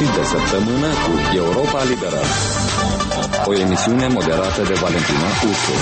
sfârșit de săptămână cu Europa Liberă. O emisiune moderată de Valentina Ursu.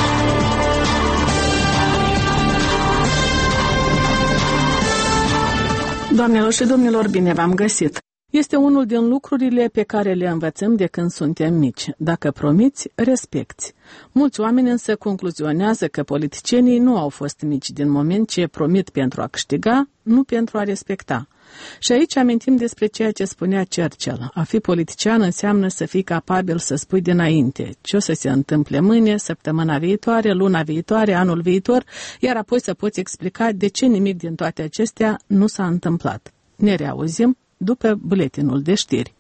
Doamnelor și domnilor, bine v-am găsit! Este unul din lucrurile pe care le învățăm de când suntem mici. Dacă promiți, respecti. Mulți oameni însă concluzionează că politicienii nu au fost mici din moment ce promit pentru a câștiga, nu pentru a respecta. Și aici amintim despre ceea ce spunea Churchill. A fi politician înseamnă să fii capabil să spui dinainte ce o să se întâmple mâine, săptămâna viitoare, luna viitoare, anul viitor, iar apoi să poți explica de ce nimic din toate acestea nu s-a întâmplat. Ne reauzim după buletinul de știri.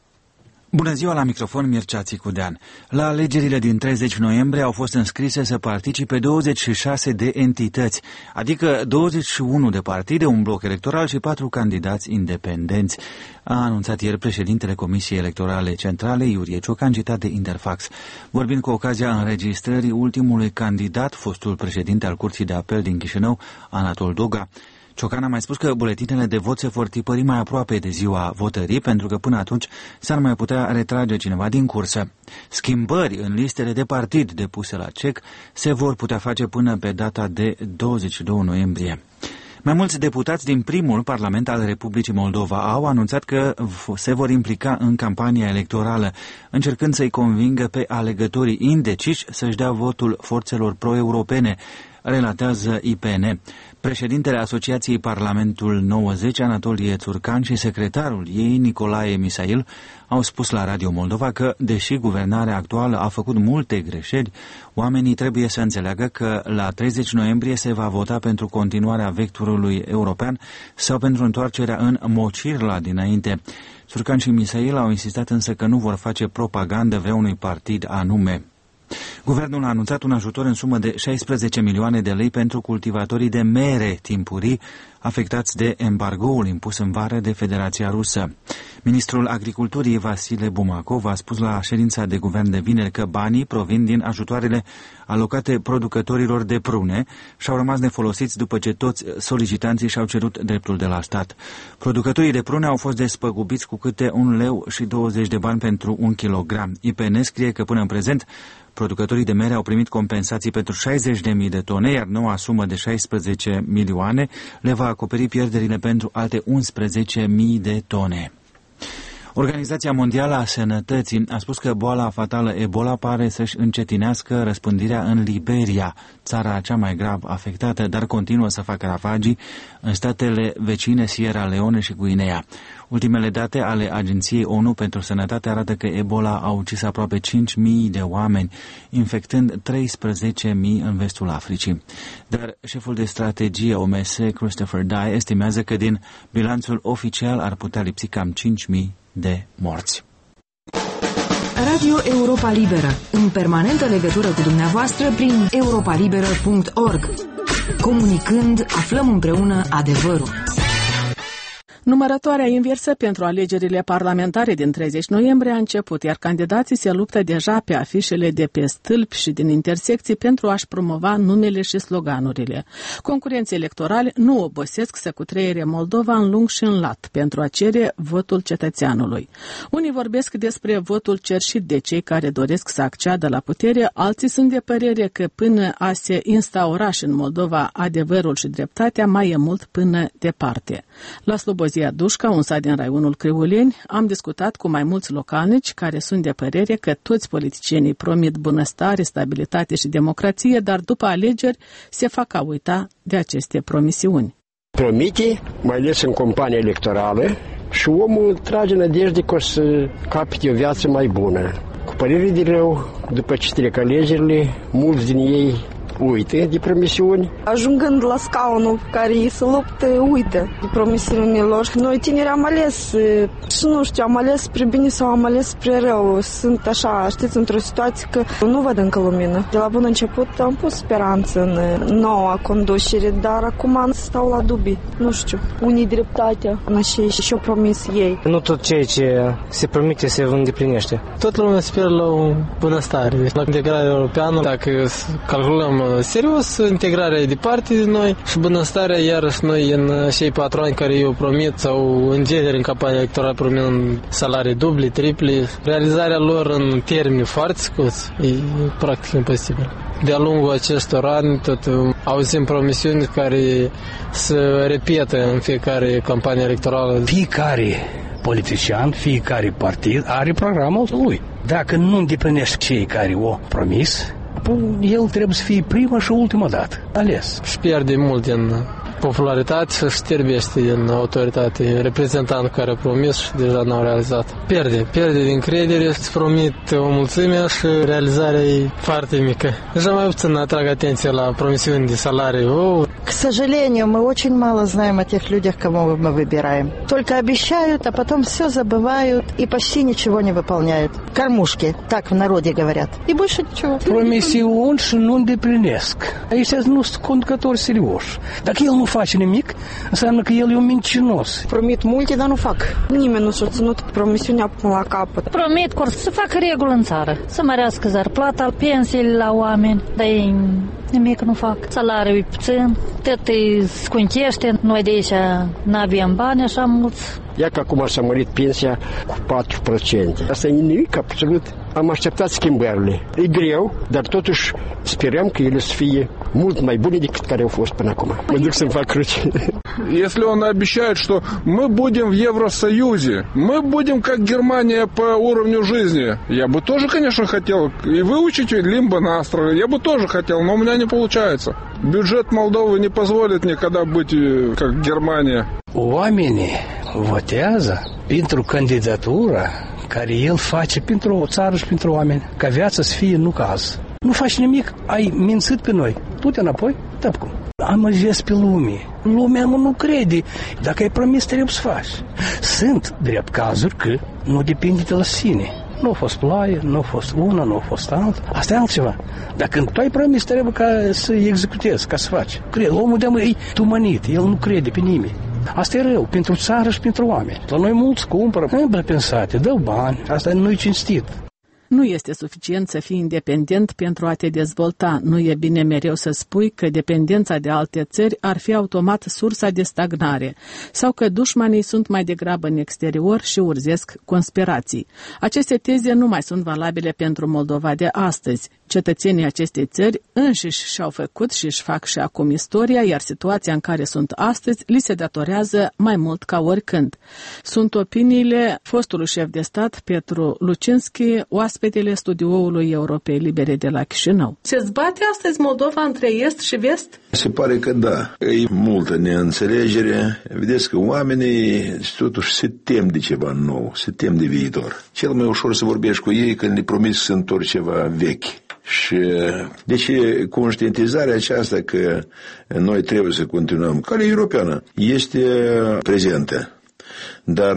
Bună ziua, la microfon Mircea Țicudean. La alegerile din 30 noiembrie au fost înscrise să participe 26 de entități, adică 21 de partide, un bloc electoral și 4 candidați independenți, a anunțat ieri președintele Comisiei Electorale Centrale, Iurie Ciocan, citat de Interfax. Vorbind cu ocazia înregistrării ultimului candidat, fostul președinte al Curții de Apel din Chișinău, Anatol Doga, Ciocan a mai spus că buletinele de vot se vor tipări mai aproape de ziua votării, pentru că până atunci s-ar mai putea retrage cineva din cursă. Schimbări în listele de partid depuse la CEC se vor putea face până pe data de 22 noiembrie. Mai mulți deputați din primul Parlament al Republicii Moldova au anunțat că se vor implica în campania electorală, încercând să-i convingă pe alegătorii indeciși să-și dea votul forțelor pro-europene, relatează IPN. Președintele Asociației Parlamentul 90, Anatolie Țurcan, și secretarul ei, Nicolae Misail, au spus la Radio Moldova că, deși guvernarea actuală a făcut multe greșeli, oamenii trebuie să înțeleagă că la 30 noiembrie se va vota pentru continuarea vectorului european sau pentru întoarcerea în Mocirla dinainte. Țurcan și Misail au insistat însă că nu vor face propagandă vreunui partid anume. Guvernul a anunțat un ajutor în sumă de 16 milioane de lei pentru cultivatorii de mere timpurii afectați de embargoul impus în vară de Federația Rusă. Ministrul Agriculturii Vasile Bumacov a spus la ședința de guvern de vineri că banii provin din ajutoarele alocate producătorilor de prune și au rămas nefolosiți după ce toți solicitanții și-au cerut dreptul de la stat. Producătorii de prune au fost despăgubiți cu câte 1 leu și 20 de bani pentru 1 kilogram. IPN scrie că până în prezent producătorii de mere au primit compensații pentru 60.000 de tone, iar noua sumă de 16 milioane le va acoperi pierderile pentru alte 11.000 de tone. Organizația Mondială a Sănătății a spus că boala fatală Ebola pare să-și încetinească răspândirea în Liberia, țara cea mai grav afectată, dar continuă să facă ravagii în statele vecine Sierra Leone și Guinea. Ultimele date ale Agenției ONU pentru Sănătate arată că Ebola a ucis aproape 5.000 de oameni, infectând 13.000 în vestul Africii. Dar șeful de strategie OMS, Christopher Dye, estimează că din bilanțul oficial ar putea lipsi cam 5.000 de morți. Radio Europa Liberă, în permanentă legătură cu dumneavoastră prin europalibera.org. Comunicând, aflăm împreună adevărul. Numărătoarea inversă pentru alegerile parlamentare din 30 noiembrie a început, iar candidații se luptă deja pe afișele de pe stâlpi și din intersecții pentru a-și promova numele și sloganurile. Concurenții electorali nu obosesc să cutreiere Moldova în lung și în lat pentru a cere votul cetățeanului. Unii vorbesc despre votul cerșit de cei care doresc să acceadă la putere, alții sunt de părere că până a se instaura și în Moldova adevărul și dreptatea, mai e mult până departe. La Slobozia Dușca, un sat din raionul Crivuleni, am discutat cu mai mulți localnici care sunt de părere că toți politicienii promit bunăstare, stabilitate și democrație, dar după alegeri se fac a uita de aceste promisiuni. Promite, mai ales în campania electorală, și omul trage nădejde că o să capete o viață mai bună. Cu părere de rău, după ce trec alegerile, mulți din ei uită de promisiuni. Ajungând la scaunul care ei se luptă, uită de promisiunile lor. Noi tineri am ales și nu știu, am ales spre bine sau am ales spre rău. Sunt așa, știți, într-o situație că nu văd încă lumină. De la bun început am pus speranță în noua conducere, dar acum stau la dubii. Nu știu, unii dreptatea și-o promis ei. Nu tot ceea ce se promite se îndeplinește. Toată lumea speră la o bunăstare. La integrarea europeană, dacă calculăm serios, integrarea e departe de noi și bunăstarea iarăși noi în cei 4 ani care eu promit sau în genere în campania electorală promit salarii dubli, tripli, realizarea lor în termeni foarte scurți e practic imposibil. De-a lungul acestor ani tot auzim promisiuni care se repetă în fiecare campanie electorală. Fiecare politician, fiecare partid are programul lui. Dacă nu îndeplinește cei care o promis, el trebuie să fie prima și ultima dată ales. Și pierde mult din popularitate și șterbește din autoritate reprezentant care a promis și deja n-au realizat. Pierde din credere, îți promit o mulțime și realizarea e foarte mică. Deja mai puțin atrag atenție la promisiuni de salarii. К сожалению, мы очень мало знаем о тех людях, кого мы выбираем. Только обещают, а потом все забывают и почти ничего не выполняют. Кормушки, так в народе говорят. И больше ничего. Promisiuni și nu îndeplinesc. Aici nu sunt conducători serioși. Dacă el nu face nimic, înseamnă că el e un mincinos. Promit multe, dar nu fac. Nimeni nu și-a ținut promisiunea până la capăt. Promit să facă regulă în țară, să mărească zarplata, pensiile la oameni, dar ei nimic nu fac. Salariul e puțin, tot îi scunchește, noi de aici n-avem bani așa mulți. Ia că acum s-a mărit pensia cu 4%. Asta e nimic, absolut. Am așteptat schimbările. E greu, dar totuși sperăm că ele să fie mult mai bune decât care au fost până acum. Mă duc să-mi fac cruci. Если он обещает, что мы будем в Евросоюзе, мы будем как Германия по уровню жизни, я бы тоже, конечно, хотел и выучить лимбо на острове, я бы тоже хотел, но у меня не получается. Бюджет Молдовы не позволит никогда быть как Германия. Oamenii votează pentru candidatura care el face pentru o țară și pentru oameni, ca viața să fie nu caz. Nu faci nimic, ai mințit pe noi. Du-te înapoi, dă cum. Am ajuns pe lume. Lumea nu crede. Dacă ai promis, trebuie să faci. Sunt drept cazuri că nu depinde de la sine. Nu a fost ploaie, nu a fost una, nu a fost alta. Asta e altceva. Dar când tu ai promis, trebuie ca să executezi, ca să faci. Crede, omul de-amă e tumanit, el nu crede pe nimeni. Asta e rău, pentru țară și pentru oameni. La noi mulți cumpără, nu e pensate, dă bani, asta nu e cinstit. Nu este suficient să fii independent pentru a te dezvolta. Nu e bine mereu să spui că dependența de alte țări ar fi automat sursa de stagnare sau că dușmanii sunt mai degrabă în exterior și urzesc conspirații. Aceste teze nu mai sunt valabile pentru Moldova de astăzi. Cetățenii acestei țări înșiși și-au făcut și își fac și acum istoria, iar situația în care sunt astăzi li se datorează mai mult ca oricând. Sunt opiniile fostului șef de stat, Petru Lucinski, oaspetele studioului Europei Libere de la Chișinău. Se zbate astăzi Moldova între est și vest? Se pare că da. E multă neînțelegere. Vedeți că oamenii totuși se tem de ceva nou, se tem de viitor. Cel mai ușor să vorbești cu ei când le promiți să se întorc ceva vechi. Și deci conștientizarea aceasta că noi trebuie să continuăm. Calea europeană este prezentă. Dar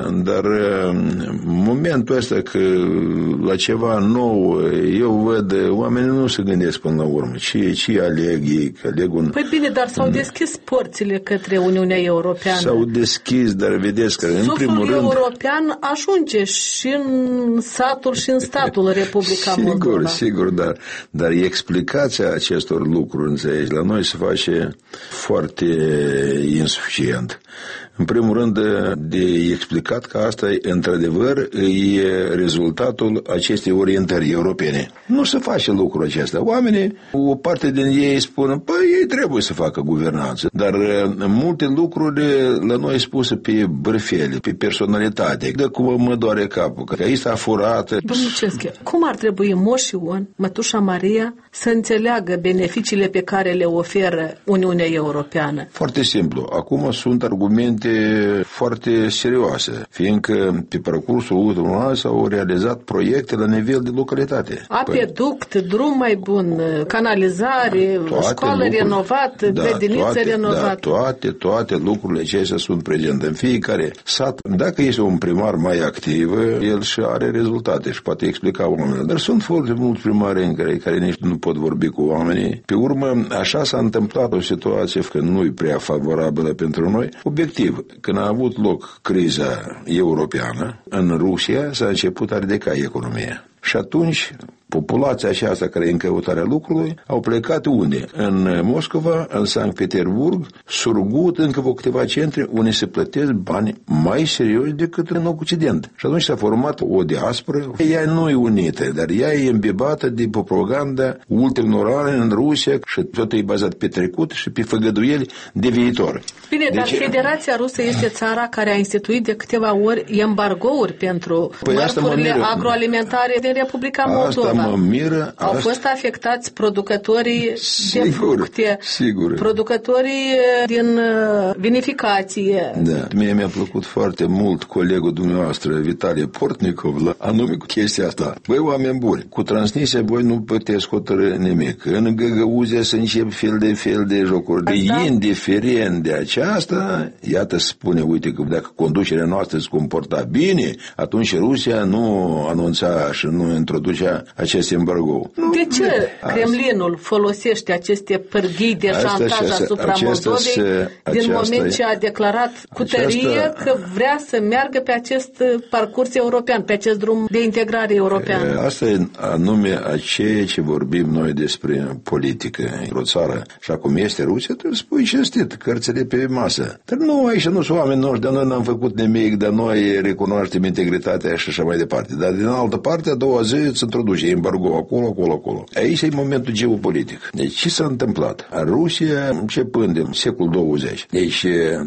momentul ăsta că la ceva nou, eu văd, oamenii nu se gândesc până la urmă. Ce aleg ei? Că aleg un... Păi bine, dar s-au deschis porțile către Uniunea Europeană. S-au deschis, dar vedeți că în primul rând... european ajunge și în satul și în statul Republica Moldova. Sigur, dar explicația acestor lucruri, înțelegi, la noi se face foarte insuficient. În primul rând, de explicat că asta, într-adevăr, e rezultatul acestei orientări europene. Nu se face lucrul acesta. Oamenii, o parte din ei spun, păi ei trebuie să facă guvernanță, dar multe lucruri la noi spuse pe bărfele, pe personalitate. De cum mă doare capul, că aici a furat. Domnul Cesche, cum ar trebui Moș Ion, Mătușa Maria, să înțeleagă beneficiile pe care le oferă Uniunea Europeană? Foarte simplu. Acum sunt argumente foarte serioase, fiindcă pe parcursul ultimului an s-au realizat proiecte la nivel de localitate. Apeduct, drum mai bun, canalizare, școală renovată, grădiniță renovată. Toate lucrurile acestea sunt prezente în fiecare sat. Dacă este un primar mai activ, el și are rezultate și poate explica oamenilor. Dar sunt foarte mulți primari care nici nu pot vorbi cu oamenii. Pe urmă, așa s-a întâmplat o situație că nu e prea favorabilă pentru noi. Obiectiv, când a avut loc criza europeană, în Rusia s-a început a ridica economia. Și atunci populația aceasta care e în căutarea lucrului au plecat unde? În Moscova, în Sankt Petersburg, surgut încă câteva centre unde se plătesc bani mai serioși decât în Occident. Și atunci s-a format o diasporă. Ea nu e unită, dar ea e îmbibată de propaganda ultranormală în Rusia și tot e bazat pe trecut și pe făgăduieli de viitor. Bine, dar Federația Rusă este țara care a instituit de câteva ori embargouri pentru mărfurile agroalimentare din Republica Moldova. Au fost afectați producătorii de fructe, producătorii din vinificație. Da, mie mi-a plăcut foarte mult colegul dumneavoastră, Vitalie Portnikov, anume cu chestia asta. Băi, oameni buni, cu Transnistria voi nu puteți hotărâ nimic. În Găgăuzia să încep fel de jocuri. Indiferent de aceasta, iată spune, uite că dacă conducerea noastră se comporta bine, atunci Rusia nu anunța și nu introducea acest embargo. De ce Kremlinul folosește aceste pârghii de șantaj asupra Moldovei din moment ce a declarat cu tărie că vrea să meargă pe acest parcurs european, pe acest drum de integrare europeană? Asta e anume a ceea ce vorbim noi despre politică într-o țară. Și acum este Rusia, trebuie să spui cinstit, cărțile pe masă. Dar nu, aici nu sunt oameni noștri, dar noi n-am făcut nimic, dar noi recunoaștem integritatea și așa mai departe. Dar din altă parte, a doua zi se introduce embargo acolo. Aici e momentul geopolitic. Deci ce s-a întâmplat? Rusia, începând în secolul 20, deci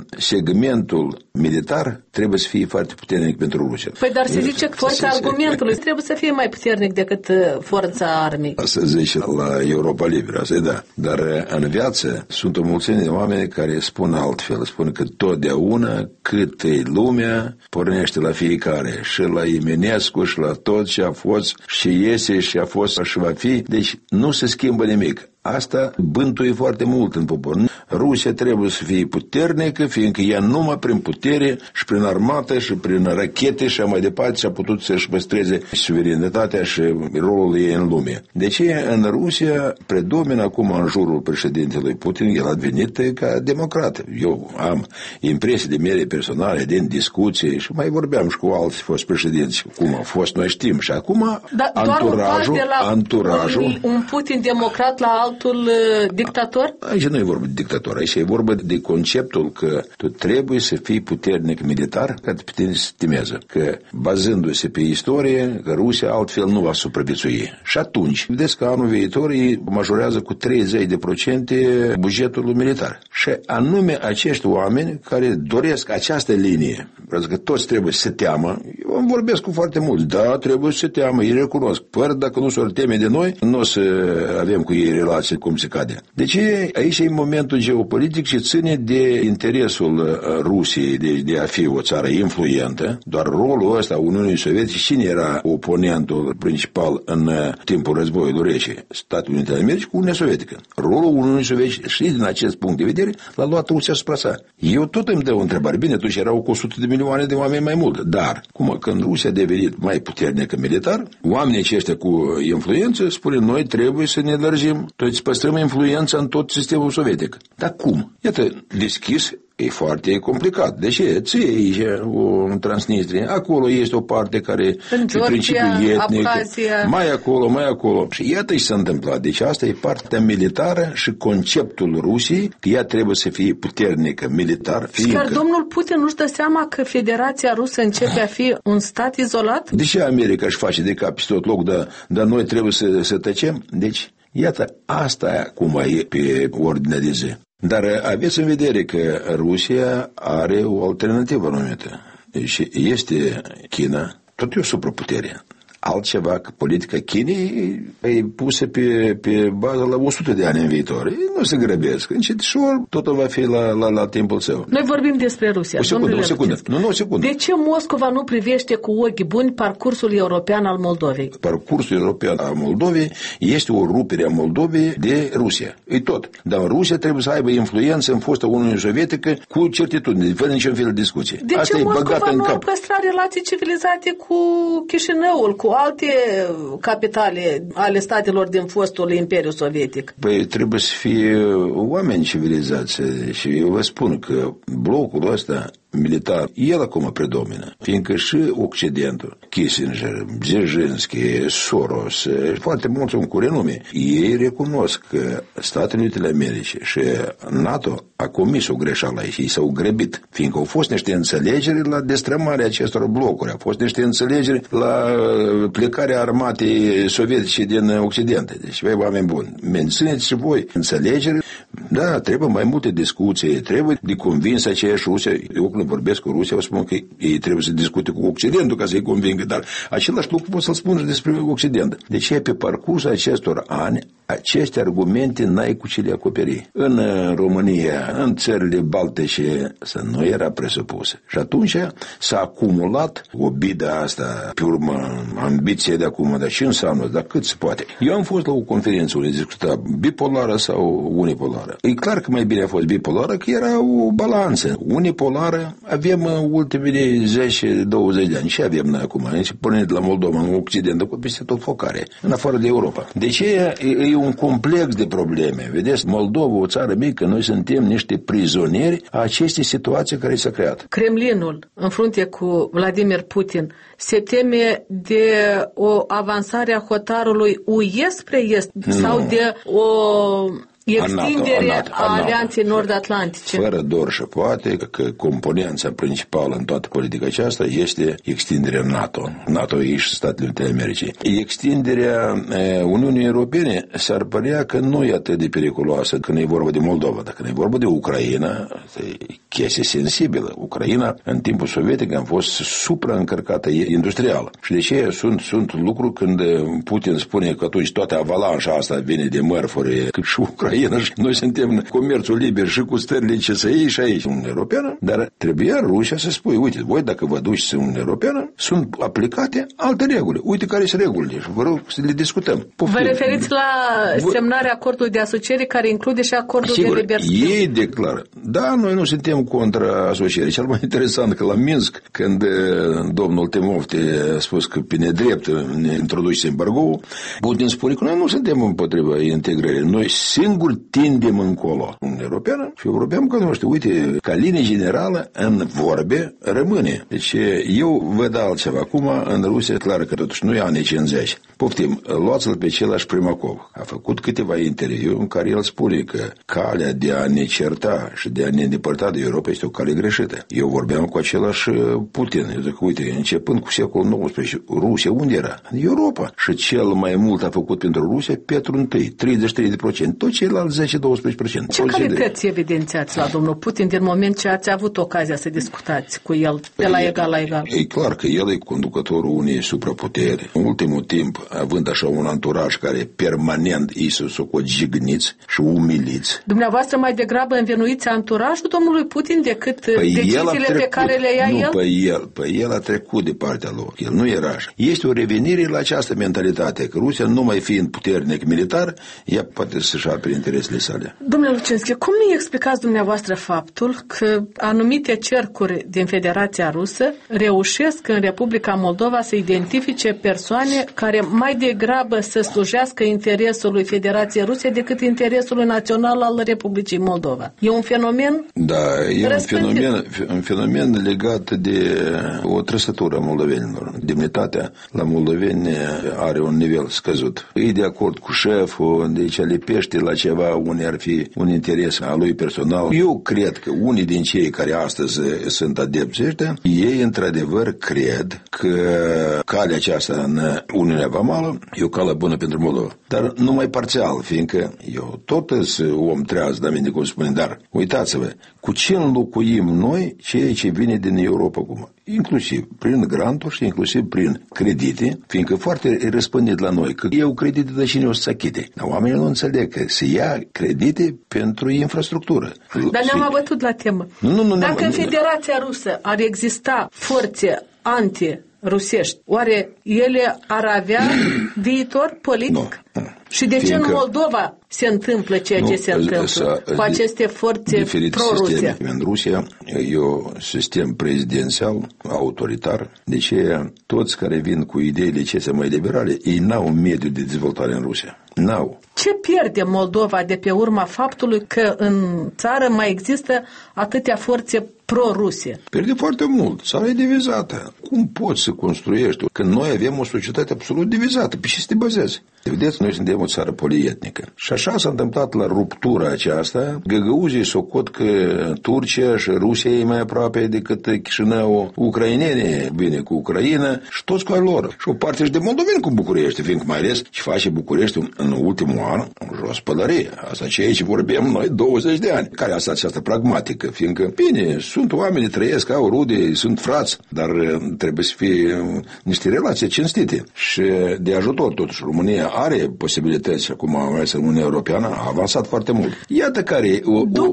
segmentul militar trebuie să fie foarte puternic pentru Rusia. Păi dar se zice că forța argumentului trebuie să fie mai puternic decât forța armii. Asta zice la Europa Liberă, asta e da. Dar în viață sunt o mulțime de oameni care spun altfel, spun că totdeauna cât e lumea pornește la fiecare, și la Eminescu și la tot ce a fost și iese și a fost și va fi, deci nu se schimbă nimic. Asta bântuie foarte mult în popor. Rusia trebuie să fie puternică, fiindcă ea numai prin putere și prin armată și prin rachete și mai departe și-a putut să-și păstreze suverenitatea și rolul ei în lume. Deci în Rusia predomină acum în jurul președintelui Putin, el a venit ca democrat. Eu am impresiile mele personale din discuții și mai vorbeam și cu alți fost președinți, cum a fost, noi știm. Și acum anturajul un Putin democrat la altul dictator? Aici nu e vorba de dictator, aici e vorba de conceptul că tu trebuie să fii puternic militar ca pe tine să stimează. Că bazându-se pe istorie, că Rusia altfel nu va supraviețui. Și atunci, vedeți că anul viitor ei majorează cu 30% bugetul militar. Și anume acești oameni care doresc această linie, pentru că toți trebuie să se teamă. Eu îmi vorbesc cu foarte mulți. Da, trebuie să se teamă, îi recunosc. Păi dacă nu s-or teme de noi, nu o să avem cu ei relații cum se cade. Deci aici e momentul geopolitic și ține de interesul Rusiei de a fi o țară influentă. Doar rolul ăsta Uniunii Sovietice, cine era oponentul principal în timpul războiului rece? Statele Unite ale Americii cu Uniunea Sovietică. Rolul Uniunii Sovietice și din acest punct de vedere l-a luat Rusia asupra sa. Eu tot îmi dau o întrebare. Bine, atunci erau cu 100 de milioane de oameni mai mult. Dar, când Rusia a devenit mai puternică militar, oamenii aceștia cu influență spune, noi trebuie să ne lărgim, trebuie să păstrăm influența în tot sistemul sovietic. Dar cum? Iată, deschis, e foarte complicat. De ce? Ție aici, în Transnistria, acolo este o parte care e principiul etnic, mai acolo. Și iată ce s-a întâmplat. Deci asta e partea militară și conceptul Rusiei, că ea trebuie să fie puternică militar. Chiar domnul Putin nu-și dă seama că Federația Rusă începe a fi un stat izolat? De ce America își face de cap pe tot loc, dar noi trebuie să tăcem? Deci, iată, asta cum e pe ordinea de zi. Dar aveți în vedere că Rusia are o alternativă anumită. Și este China, tot e o supraputere. Altceva, că politica Chinei e pusă pe bază la 100 de ani în viitor. Ei nu se grăbesc. Încetișor, totul va fi la timpul său. Noi vorbim despre Rusia. O secundă. De ce Moscova nu privește cu ochi buni parcursul european al Moldovei? Parcursul european al Moldovei este o rupere a Moldovei de Rusia. E tot. Dar Rusia trebuie să aibă influență în fosta Uniune Sovietică cu certitudine, fără niciun fel de discuție. De ce Moscova nu ar păstra relații civilizate cu Chișinăul, cu alte capitale ale statelor din fostul Imperiu Sovietic? Păi trebuie să fie oameni civilizați și eu vă spun că blocul ăsta militar, el acum predomină, fiindcă și Occidentul, Kissinger, Brzezinski, Soros, foarte mulți cu renume, ei recunosc că Statele Unite ale Americii și NATO a comis o greșeală aici, ei s-au grăbit, fiindcă au fost niște înțelegeri la destrămarea acestor blocuri, au fost niște înțelegeri la plecarea armatei sovietice din Occident. Deci, voi, oameni buni, mențineți și voi înțelegeri. Da, trebuie mai multe discuții, trebuie de convins aceeași Rusia. Eu când vorbesc cu Rusia, o spun că ei trebuie să discute cu Occidentul ca să-i convingă, dar același lucru pot să-l spun și despre Occident. Deci, pe parcursul acestor ani, aceste argumente n-ai cu ce le acoperi. În România, în țările baltice, să nu era presupusă. Și atunci s-a acumulat obida asta, pe urmă, ambiția de acum, dar ce înseamnă, dar cât se poate. Eu am fost la o conferință unde discuta bipolară sau unipolară. E clar că mai bine a fost bipolară, că era o balanță. Unipolară avem ultimele 10-20 de ani. Ce avem noi acum? Pornind de la Moldova, în Occident, cu peste tot focare, în afară de Europa. Deci e un complex de probleme. Vedeți, Moldova, o țară mică, noi suntem niște prizonieri a acestei situații care s-a creat. Kremlinul, în frunte cu Vladimir Putin, se teme de o avansare a hotarului UE spre est sau de o extindere a Alianței Nord-Atlantice. Fără dor și poate că componența principală în toată politica aceasta este extinderea NATO. NATO e și Statele Unite ale Americii. Extinderea Uniunii Europene s-ar părea că nu e atât de periculoasă când e vorba de Moldova, dar când e vorba de Ucraina, e chestie sensibilă. Ucraina, în timpul sovietic, a fost supraîncărcată industrial. Și de ce sunt lucruri când Putin spune că atunci toată avalanșa asta vine de mărfuri, cât și Ucraina, și noi suntem comerțul liber și cu stările CSI și aici în Uniunea Europeană, dar trebuia Rusia să spui, uite, voi dacă vă duceți în Uniunea Europeană, sunt aplicate alte reguli. Uite care sunt regulile și vă rog să le discutăm. Vă referiți la semnarea acordului de asociere care include și acordul de liber schimb. Ei declară. Da, noi nu suntem contra asocierii. Cel mai interesant că la Minsk, când domnul Timofte a spus că pe nedrept ne introduce embargo, Putin spune că noi nu suntem împotriva integrării. Noi singur tindem încolo. Uniunea Europeană și Europeană cunoaște. Uite, ca linie generală în vorbe rămâne. Deci eu văd altceva. Acum în Rusia, clar că totuși nu e anii 50. Poftim, luați-l pe același Primakov. A făcut câteva interviuri în care el spune că calea de a ne certa și de a ne îndepărta de Europa este o cale greșită. Eu vorbeam cu același Putin. Eu zic, uite, începând cu secolul XIX, Rusia unde era? În Europa. Și cel mai mult a făcut pentru Rusia Petru I, 33%. Tot ceilalți 10-12%. Ce calități evidențiați la domnul Putin din moment ce ați avut ocazia să discutați cu el de la egal la egal? E clar că el e conducătorul unei supraputeri. În ultimul timp, având așa un anturaj care permanent îi se socot jigniți și umiliți. Dumneavoastră mai degrabă învinuiți anturajul domnului Putin decât deciziile pe care le ia el? Păi el a trecut de partea lor. El nu era așa. Este o revenire la această mentalitate, că Rusia, nu mai fiind puternic militar, ea poate să-și apere interesele sale. Domnule Lucinski, cum ne explicați dumneavoastră faptul că anumite cercuri din Federația Rusă reușesc în Republica Moldova să identifice persoane care mai degrabă să slujească interesului Federației Ruse decât interesului național al Republicii Moldova? E un fenomen? Da, e un fenomen legat de o trăsătură a moldovenilor. Demnitatea la moldoveni are un nivel scăzut. E de acord cu șeful, deci lipește la ceva unde ar fi un interes al lui personal. Eu cred că unii din cei care astăzi sunt adepți ăștia, ei într-adevăr cred că calea aceasta în Uniunea Vamală e o cale bună pentru Moldova. Dar numai parțial, fiindcă eu tot sunt om treaz, dar mine cum spune, dar uitați-vă, cu ce înlocuim noi ceea ce vine din Europa acum? Inclusiv prin granturi și inclusiv prin credite, fiindcă foarte răspândit la noi că eu credite de cine o să achite. Dar oamenii nu înțeleg că se ia credite pentru infrastructură. Dar ne-am abătut la temă. Dacă în Federația Rusă ar exista forțe anti-rusești, oare ele ar avea viitor politic? Și de ce în Moldova se întâmplă ceea ce se întâmplă cu aceste forțe pro-Rusia? În Rusia e un sistem prezidențial, autoritar, de ce toți care vin cu ideile acestea mai liberale, ei n-au un mediu de dezvoltare în Rusia. N-au. Ce pierde Moldova de pe urma faptului că în țară mai există atâtea forțe pro-Rusie? Pierde foarte mult. Țara e divizată. Cum poți să construiești când noi avem o societate absolut divizată? Pe ce să te bazezi? Vedeți, noi suntem o țară polietnică. Și așa s-a întâmplat la ruptura aceasta. Găgăuzii socot că Turcia și Rusia e mai aproape decât Chișinău, ucrainenii vine cu Ucraina și toți cu al lor. Și o parte și de moldoveni cu București, fiindcă mai ales ce face București în ultimul an, jos pălărie. Asta ce aici vorbim noi 20 de ani. Care asta această pragmatică, fiindcă, bine, sunt oameni, trăiesc, au rude, sunt frați, dar trebuie să fie niște relații cinstite. Și de ajutor, totuși, România are posibilități și acum mai ales Uniunea Europeană a avansat foarte mult. Iată care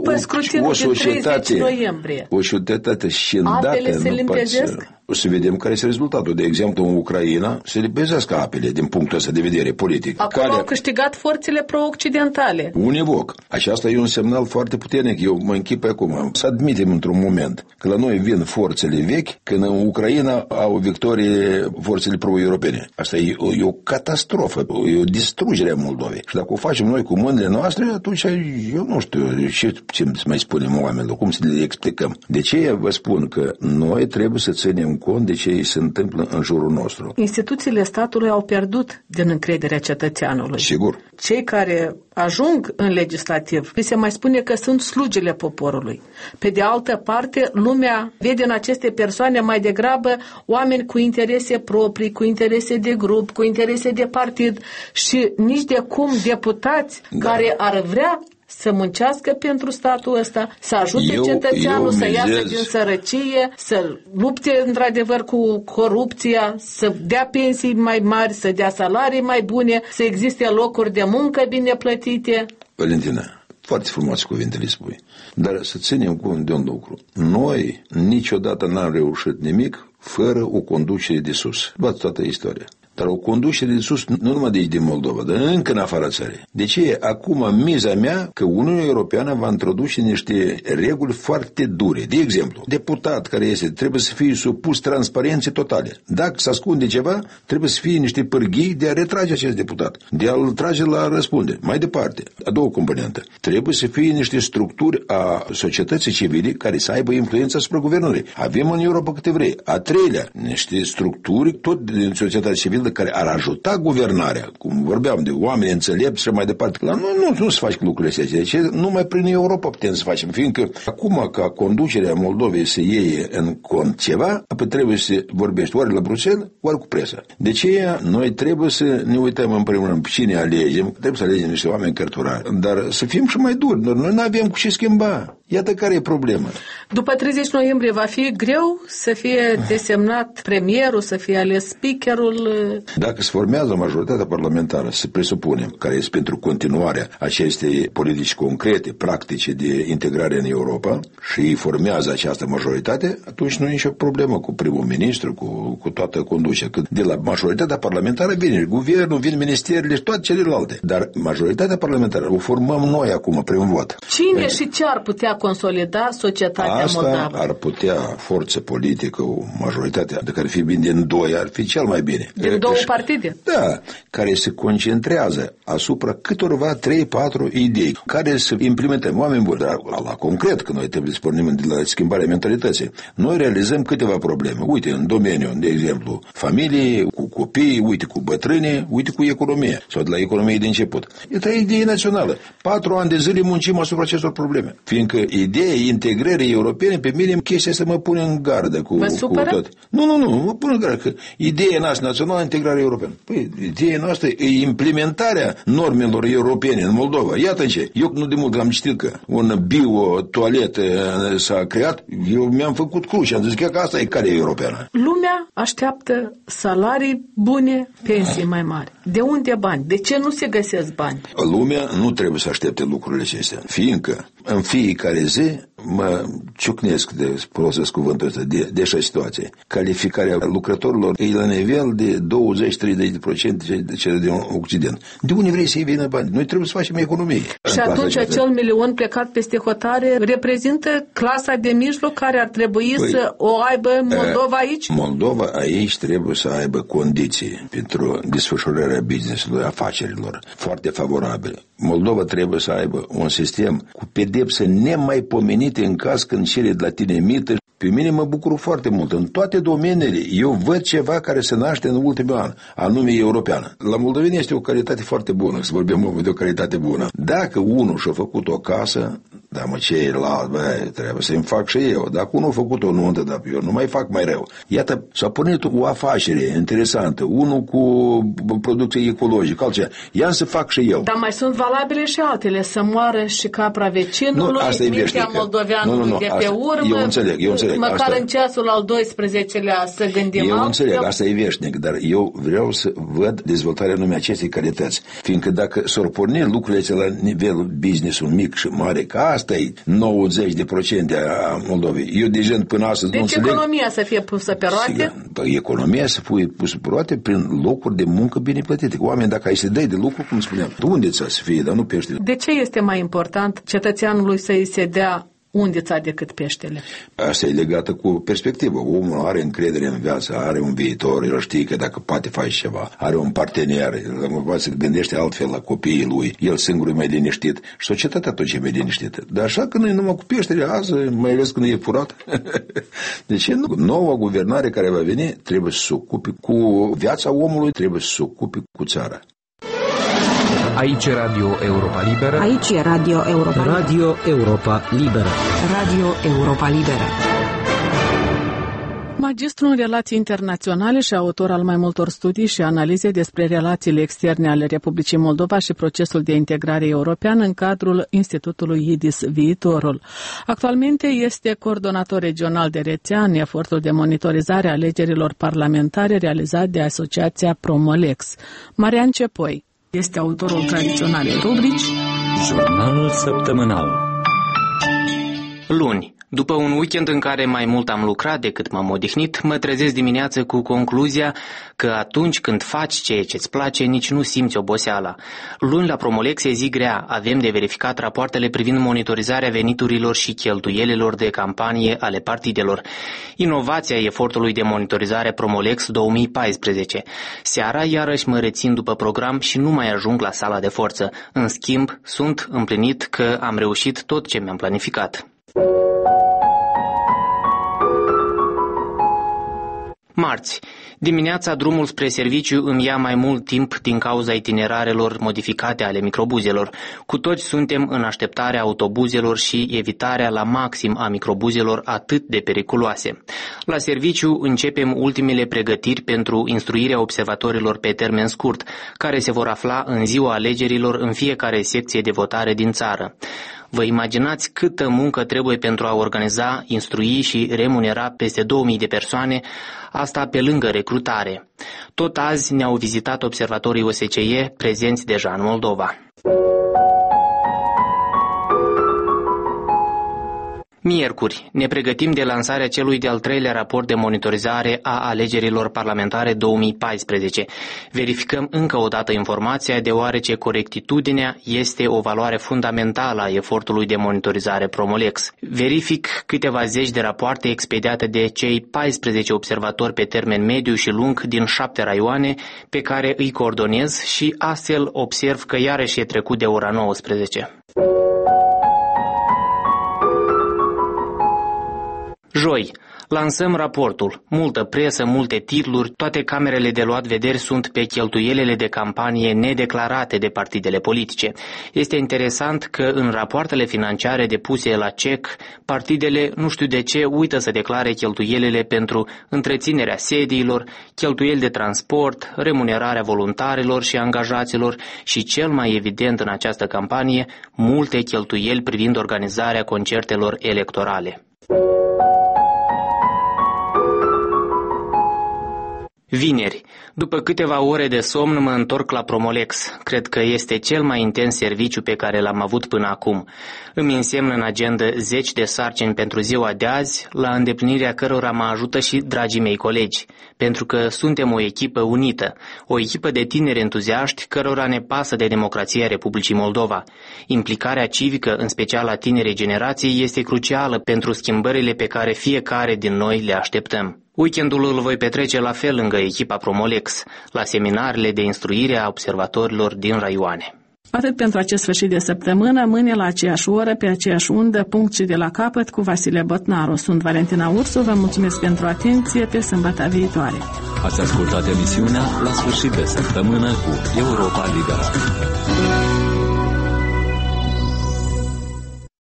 o societate, o societate scindată nu poate. O să vedem care este rezultatul. De exemplu, în Ucraina se limpezesc apele din punctul ăsta de vedere politic. Acolo au câștigat forțele pro-occidentale. Univoc. Aceasta e un semnal foarte puternic. Eu mă închipă acum. Să admitem într-un moment că la noi vin forțele vechi, când în Ucraina au victorie forțele pro-europene. Asta e o catastrofă, e o distrugere a Moldovei. Și dacă o facem noi cu mâinile noastre, atunci eu nu știu ce mai spunem oamenilor, cum să le explicăm. De ce vă spun că noi trebuie să ținem cont de ce se întâmplă în jurul nostru. Instituțiile statului au pierdut din încrederea cetățeanului. Sigur. Cei care ajung în legislativ, se mai spune că sunt slugile poporului. Pe de altă parte, lumea vede în aceste persoane mai degrabă oameni cu interese proprii, cu interese de grup, cu interese de partid și nici de cum deputați care ar vrea să muncească pentru statul ăsta, să ajute cetățeanul să iasă din sărăcie, să lupte într-adevăr cu corupția, să dea pensii mai mari, să dea salarii mai bune, să existe locuri de muncă bine plătite. Valentina, foarte frumoase cuvintele spui, dar să ținem cont de un lucru. Noi niciodată n-am reușit nimic fără o conducere de sus. Luați toată istoria. Dar o conducere de sus, nu numai de aici din Moldova, dar încă în afara țării. De ce e acum miza mea că Uniunea Europeană va introduce niște reguli foarte dure. De exemplu, deputat care este trebuie să fie supus transparenței totale. Dacă se ascunde ceva, trebuie să fie niște pârghii de a retrage acest deputat, de a-l trage la răspundere. Mai departe, a doua componentă, trebuie să fie niște structuri a societății civile care să aibă influență asupra guvernului. Avem în Europa câte vrei. A treilea, niște structuri tot din societatea civilă care ar ajuta guvernarea, cum vorbeam de oameni înțelepți și mai departe. La noi nu se fac lucrurile astea. Deci numai prin Europa putem să facem, fiindcă acum ca conducerea Moldovei să iei în cont ceva, apoi trebuie să vorbești ori la Bruxelles, ori cu presa. De ce noi trebuie să ne uităm în primul rând cine alegem, trebuie să alegem niște oameni cărturari, dar să fim și mai duri. Noi nu avem cu ce schimba. Iată care e problema. După 30 noiembrie va fi greu să fie desemnat premierul, să fie ales speakerul? Dacă se formează majoritatea parlamentară, să presupunem, care este pentru continuarea acestei politici concrete, practice de integrare în Europa și îi formează această majoritate, atunci nu e nicio problemă cu primul ministru, cu toată conducerea. Că de la majoritatea parlamentară vine guvernul, vin ministerele și toate celelalte. Dar majoritatea parlamentară o formăm noi acum prin vot. Cine și ce ar putea consolida societatea moldavă? Asta ar putea forță politică, o majoritate de care fi bine din doi ar fi cel mai bine. Din două partide? Da, care se concentrează asupra câtorva 3-4 idei, care să implementăm oameni buni, dar la concret, că noi trebuie să pornim de la schimbarea mentalității. Noi realizăm câteva probleme. Uite, în domeniul, de exemplu, familie, cu copii, uite, cu bătrâni, uite, cu economie, sau de la economie de început. Este o idee națională. 4 ani de zile muncim asupra acestor probleme. Fiindcă ideea integrării europene, pe mine chestia să mă pune în gardă cu tot. Nu, mă pun în gardă, că ideea noastră națională integrare europeană. Păi, ideea noastră e implementarea normelor europene în Moldova. Iată ce. Eu nu de mult am citit că un bio-toaletă s-a creat, eu mi-am făcut cruce, am zis că asta e calea europeană. Lumea așteaptă salarii bune, pensii mai mari. De unde bani? De ce nu se găsesc bani? Lumea nu trebuie să aștepte lucrurile acestea, fiindcă în fiecare zi mă ciucnesc de folosesc cuvântul ăsta, de așa situație. Calificarea lucrătorilor e la nivel de 20-30% de cele din Occident. De unde vrei să-i vină bani? Noi trebuie să facem economie. Și atunci acel milion plecat peste hotare reprezintă clasa de mijloc care ar trebui să o aibă Moldova aici? Moldova aici trebuie să aibă condiții pentru desfășurarea business-ului, afacerilor, foarte favorabile. Moldova trebuie să aibă un sistem cu pedepse nemaipomenite în caz când cere de la tine mită. Pe mine mă bucur foarte mult. În toate domeniile eu văd ceva care se naște în ultimul an, anume europeană. La moldoveni este o calitate foarte bună, să vorbim de o calitate bună. Dacă unul și-a făcut o casă, da, mă, ceilalți, trebuie să-mi fac și eu. Dacă unul a făcut o nuntă, dar eu nu mai fac mai rău. Iată, s-a pornit o afacere interesantă, unul cu producție ecologică, altceva. Ia să fac și eu. Dar mai sunt valabile și altele, să moară și capra vecinului, mintea moldoveanului de pe urmă. Eu înțeleg. Măcar asta, în ceasul al 12-lea să gândim eu înțeleg, asta e veșnic, dar eu vreau să văd dezvoltarea numai acestei calități. Fiindcă dacă s-or porni lucrurile la nivelul business-ul mic și mare, că asta e 90% a Moldovei. Eu deja până astăzi nu înțeleg. Deci economia să fie pusă pe roate? Economia să fie pusă pe roate prin locuri de muncă bine plătite. Oameni, dacă ai să dai de lucru, cum spuneam, unde ți-a să fie, dar nu pește. De ce este mai important cetățeanului să îi se dea undița decât peștele? Asta e legată cu perspectivă. Omul are încredere în viață, are un viitor, el știe că dacă poate face ceva, are un partener, el se gândește altfel la copiii lui, el singur e mai liniștit și societatea tot ce e mai liniștită. Dar așa că nu e numai cu peștele azi, mai ales când e furat. Deci noua guvernare care va veni trebuie să se ocupe cu viața omului, trebuie să se ocupe cu țara. Aici e Radio Europa Liberă. Aici e Radio Europa Liberă. Radio Europa Liberă. Radio Europa Liberă. Magistru în relații internaționale și autor al mai multor studii și analize despre relațiile externe ale Republicii Moldova și procesul de integrare europeană în cadrul Institutului IDIS Viitorul. Actualmente este coordonator regional de rețea în efortul de monitorizare a alegerilor parlamentare realizat de Asociația Promolex. Marian Cepoi este autorul tradiționalei rubrici Jurnalul săptămânal. Luni. După un weekend în care mai mult am lucrat decât m-am odihnit, mă trezesc dimineață cu concluzia că atunci când faci ceea ce-ți place, nici nu simți oboseala. Luni la Promolex e zi grea, avem de verificat rapoartele privind monitorizarea veniturilor și cheltuielilor de campanie ale partidelor. Inovația efortului de monitorizare Promolex 2014. Seara iarăși mă rețin după program și nu mai ajung la sala de forță. În schimb, sunt împlinit că am reușit tot ce mi-am planificat. Marți. Dimineața drumul spre serviciu îmi ia mai mult timp din cauza itinerarelor modificate ale microbuzelor. Cu toți suntem în așteptarea autobuzelor și evitarea la maxim a microbuzelor atât de periculoase. La serviciu începem ultimele pregătiri pentru instruirea observatorilor pe termen scurt, care se vor afla în ziua alegerilor în fiecare secție de votare din țară. Vă imaginați câtă muncă trebuie pentru a organiza, instrui și remunera peste 2000 de persoane, asta pe lângă recrutare. Tot azi ne-au vizitat observatorii OSCE prezenți deja în Moldova. Miercuri, ne pregătim de lansarea celui de-al treilea raport de monitorizare a alegerilor parlamentare 2014. Verificăm încă o dată informația, deoarece corectitudinea este o valoare fundamentală a efortului de monitorizare Promolex. Verific câteva zeci de rapoarte expediate de cei 14 observatori pe termen mediu și lung din 7 raioane, pe care îi coordonez și astfel observ că iarăși e trecut de ora 19. Joi. Lansăm raportul. Multă presă, multe titluri, toate camerele de luat vederi sunt pe cheltuielile de campanie nedeclarate de partidele politice. Este interesant că în rapoartele financiare depuse la CEC, partidele, nu știu de ce, uită să declare cheltuielile pentru întreținerea sediilor, cheltuieli de transport, remunerarea voluntarilor și angajaților și, cel mai evident în această campanie, multe cheltuieli privind organizarea concertelor electorale. Vineri, după câteva ore de somn, mă întorc la Promolex. Cred că este cel mai intens serviciu pe care l-am avut până acum. Îmi însemnă în agenda 10 de sarcini pentru ziua de azi, la îndeplinirea cărora mă ajută și dragii mei colegi, pentru că suntem o echipă unită, o echipă de tineri entuziaști cărora ne pasă de democrația Republicii Moldova. Implicarea civică, în special a tinerei generații, este crucială pentru schimbările pe care fiecare din noi le așteptăm. Weekendul îl voi petrece la fel lângă echipa Promolex, la seminarele de instruire a observatorilor din raioane. Atât pentru acest sfârșit de săptămână, mâine la aceeași oră, pe aceeași undă, punct și de la capăt, cu Vasile Botnaru. Sunt Valentina Ursu, vă mulțumesc pentru atenție, pe sâmbătă viitoare. Ați ascultat emisiunea La sfârșit de săptămână cu Europa Liberă.